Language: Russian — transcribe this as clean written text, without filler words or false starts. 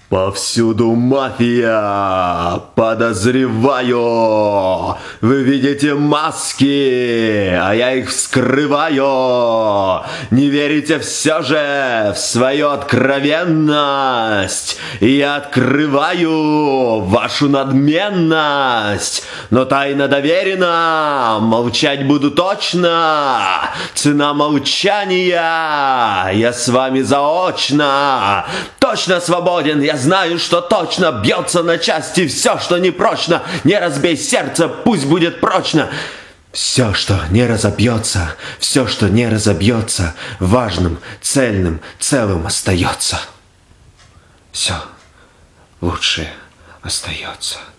Повсюду мафия, подозреваю. Вы видите маски, а я их вскрываю. Не верите все же в свою откровенность. И я открываю вашу надменность. Но тайна доверена, молчать буду точно. Цена молчания, я с вами заочно. Точно свободен, я знаю, что точно бьется на части все, что непрочно. Не разбей сердце, пусть будет прочно. Все, что не разобьется, все, что не разобьется, важным, цельным, целым остается. Все лучшее остается.